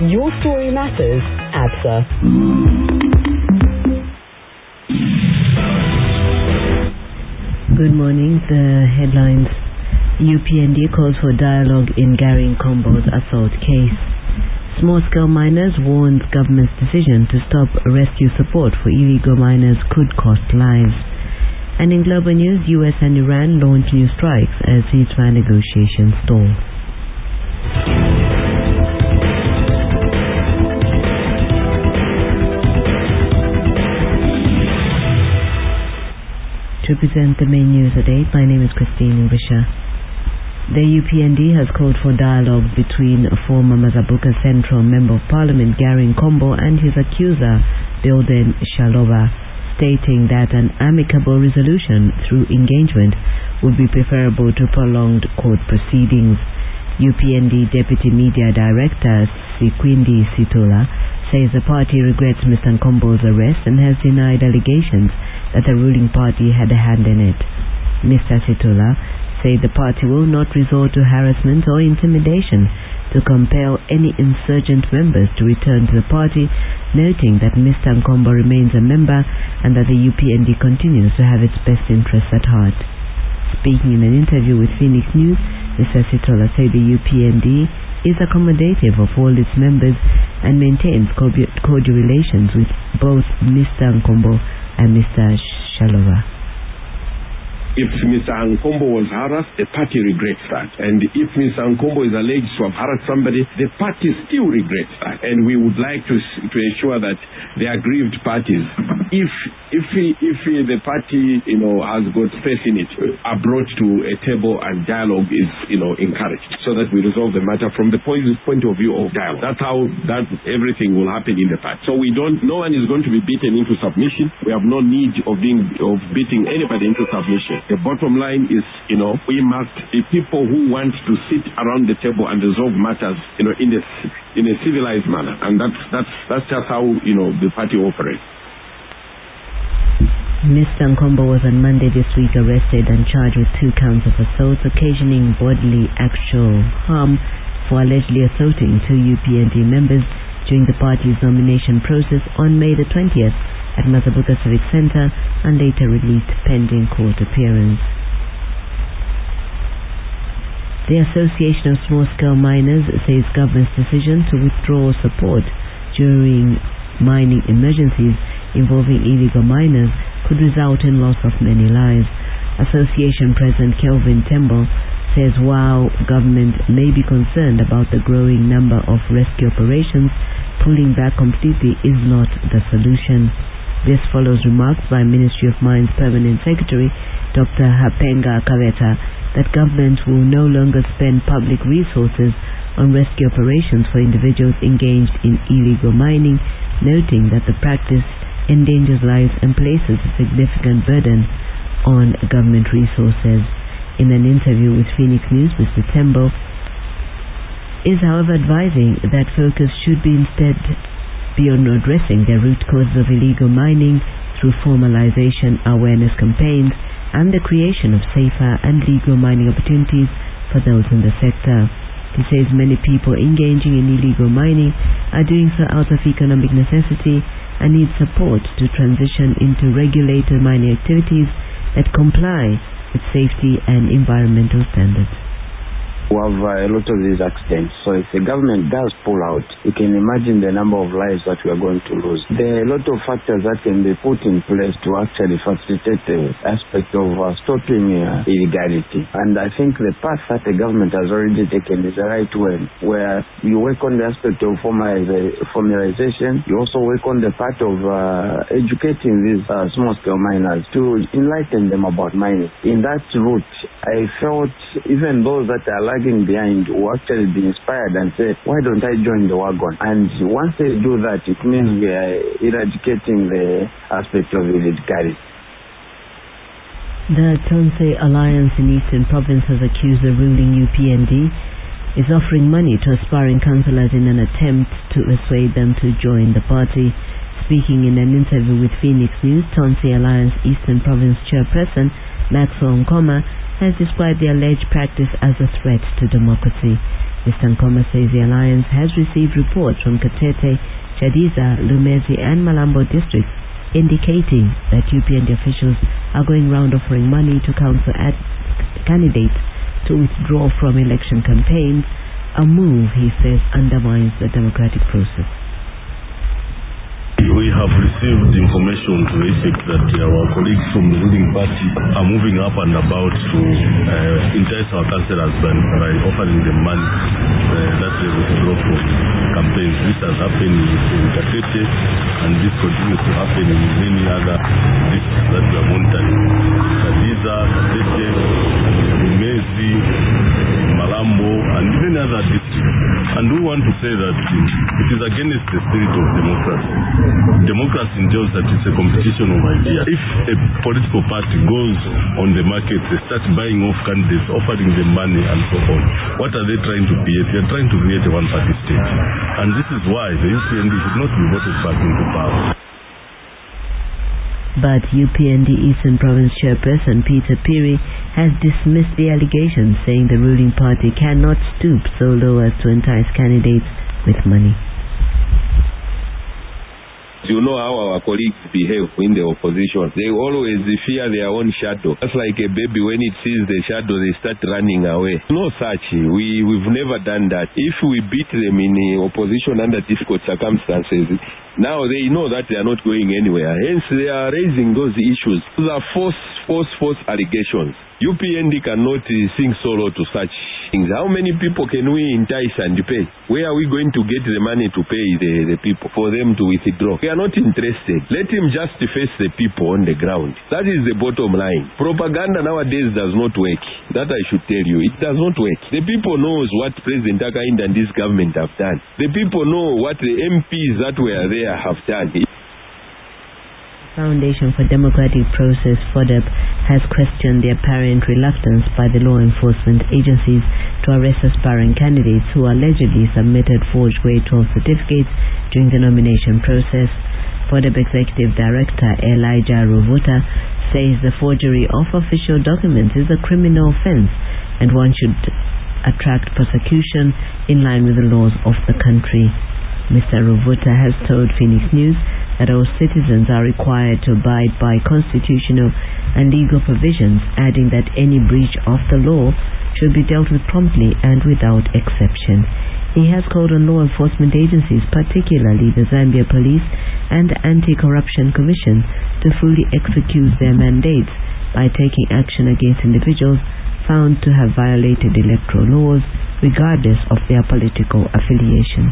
Your story matters. ABSA. Good morning. The headlines. UPND calls for dialogue in Gary Nkombo's assault case. Small-scale miners warns government's decision to stop rescue support for illegal miners could cost lives. And in global news, US and Iran launch new strikes as ceasefire negotiations stall. To present the main news at 8, my name is Christine Wisha. The UPND has called for dialogue between former Mazabuka Central Member of Parliament Gary Nkombo and his accuser Bilden Shaloba, stating that an amicable resolution through engagement would be preferable to prolonged court proceedings. UPND Deputy Media Director Sikwindi Situla says the party regrets Mr. Nkombo's arrest and has denied allegations that the ruling party had a hand in it. Mr. Situla said the party will not resort to harassment or intimidation to compel any insurgent members to return to the party, noting that Mr. Nkombo remains a member and that the UPND continues to have its best interests at heart. Speaking in an interview with Phoenix News, Mr. Situla said the UPND is accommodative of all its members and maintains cordial relations with both Mr. Nkombo and Mr. Shaloba. If Mr. Nkombo was harassed, the party regrets that. And if Mr. Nkombo is alleged to have harassed somebody, the party still regrets that. And we would like to ensure that the aggrieved parties, if the party, has got space in it, are brought to a table and dialogue is, encouraged, so that we resolve the matter from the point of view of dialogue. That's how everything will happen in the party. So no one is going to be beaten into submission. We have no need of beating anybody into submission. The bottom line is, we must be people who want to sit around the table and resolve matters, in a civilized manner, and that's just how the party operates. Mr. Nkombo was on Monday this week arrested and charged with 2 counts of assault occasioning bodily actual harm for allegedly assaulting 2 UPND members during the party's nomination process on May the 20th at Mazabuka Civic Center and later released pending court appearance. The Association of Small-Scale Miners says government's decision to withdraw support during mining emergencies involving illegal miners could result in loss of many lives. Association President Kelvin Tembo says while government may be concerned about the growing number of rescue operations, pulling back completely is not the solution. This follows remarks by Ministry of Mines Permanent Secretary Dr. Hapenga Kaveta that government will no longer spend public resources on rescue operations for individuals engaged in illegal mining, noting that the practice endangers lives and places a significant burden on government resources. In an interview with Phoenix News, Mr. Tembo is however advising that focus should be instead beyond addressing the root causes of illegal mining through formalization, awareness campaigns, and the creation of safer and legal mining opportunities for those in the sector. He says many people engaging in illegal mining are doing so out of economic necessity and need support to transition into regulated mining activities that comply with safety and environmental standards. We have a lot of these accidents. So if the government does pull out, you can imagine the number of lives that we are going to lose. There are a lot of factors that can be put in place to actually facilitate the aspect of stopping illegality. And I think the path that the government has already taken is the right one, where you work on the aspect of formalization. You also work on the part of educating these small-scale miners to enlighten them about mining. In that route, I felt even those that are lagging behind will actually be inspired and say, why don't I join the wagon? And once they do that, it means we are eradicating the aspect of illegality. The Tonse Alliance in Eastern Province has accused the ruling UPND is offering money to aspiring councillors in an attempt to persuade them to join the party. Speaking in an interview with Phoenix News, Tonse Alliance Eastern Province Chairperson Maxwell Nkoma has described the alleged practice as a threat to democracy. Mr. Nkoma says the alliance has received reports from Katete, Chadiza, Lumezi and Malambo districts indicating that UPND officials are going round offering money to council candidates to withdraw from election campaigns, a move, he says, undermines the democratic process. We have received information to the effect that our colleagues from the ruling party are moving up and about to entice our councillors by offering them money that they withdraw from campaigns. This has happened in Katete and this continues to happen in many other districts that we are monitoring. Kadiza, Katete, Umezi, Malambo and many other districts. And we want to say that it is against the spirit of democracy. Democracy entails that it's a competition of ideas. If a political party goes on the market, they start buying off candidates, offering them money and so on, what are they trying to create? They are trying to create a one-party state. And this is why the UPND should not be voted back into power. But UPND Eastern Province Chairperson Peter Piri has dismissed the allegations, saying the ruling party cannot stoop so low as to entice candidates with money. You know how our colleagues behave in the opposition. They always fear their own shadow. Just like a baby, when it sees the shadow, they start running away. No such. We've never done that. If we beat them in opposition under difficult circumstances, now they know that they are not going anywhere. Hence, they are raising those issues. Those are false allegations. UPND cannot sing solo to such things. How many people can we entice and pay? Where are we going to get the money to pay the people for them to withdraw? We are not interested. Let him just face the people on the ground. That is the bottom line. Propaganda nowadays does not work. That I should tell you. It does not work. The people knows what President Hakainde and this government have done. The people know what the MPs that were there have done. Foundation for Democratic Process, FODEP, has questioned the apparent reluctance by the law enforcement agencies to arrest aspiring candidates who allegedly submitted forged Grade 12 certificates during the nomination process. FODEP Executive Director Elijah Ruvuta says the forgery of official documents is a criminal offense and one should attract prosecution in line with the laws of the country. Mr. Ruvuta has told Phoenix News that all citizens are required to abide by constitutional and legal provisions, adding that any breach of the law should be dealt with promptly and without exception. He has called on law enforcement agencies, particularly the Zambia Police and the Anti-Corruption Commission, to fully execute their mandates by taking action against individuals found to have violated electoral laws, regardless of their political affiliation.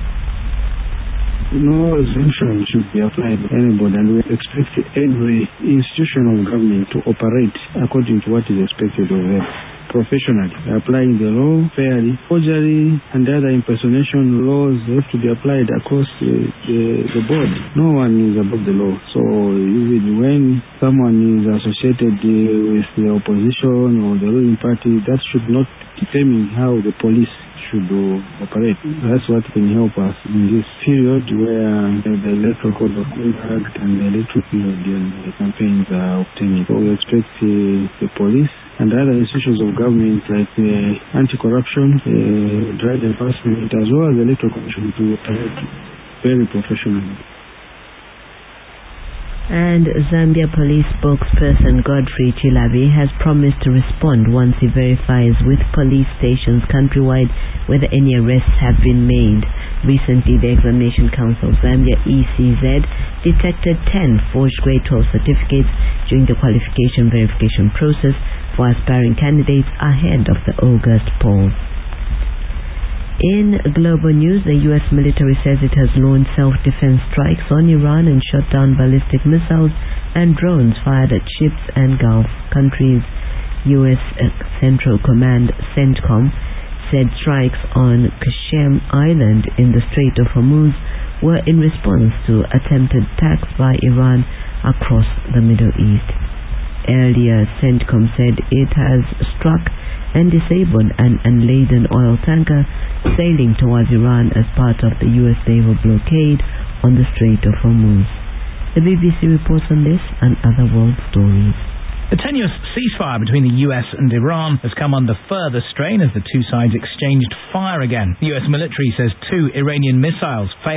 No exemption should be applied to anybody, and we expect every institution of government to operate according to what is expected of them professionally, applying the law fairly. Forgery and other impersonation laws have to be applied across the board. No one is above the law. So even when someone is associated with the opposition or the ruling party, that should not determine how the police should operate. That's what can help us in this period where the electoral code of conduct and the electoral period and the campaigns are obtaining. So we expect the police and other institutions of government like anti-corruption, drug enforcement, as well as the electoral commission to operate very professionally. And Zambia Police spokesperson Godfrey Chilabi has promised to respond once he verifies with police stations countrywide whether any arrests have been made. Recently, the Examination Council of Zambia, ECZ, detected 10 forged Grade 12 certificates during the qualification verification process for aspiring candidates ahead of the August polls. In global news, the U.S. military says it has launched self-defense strikes on Iran and shot down ballistic missiles and drones fired at ships and Gulf countries. U.S. Central Command CENTCOM said strikes on Qasem Island in the Strait of Hormuz were in response to attempted attacks by Iran across the Middle East. Earlier, CENTCOM said it has struck and disabled an unladen oil tanker sailing towards Iran as part of the U.S. naval blockade on the Strait of Hormuz. The BBC reports on this and other world stories. The tenuous ceasefire between the US and Iran has come under further strain as the two sides exchanged fire again. The US military says 2 Iranian missiles failed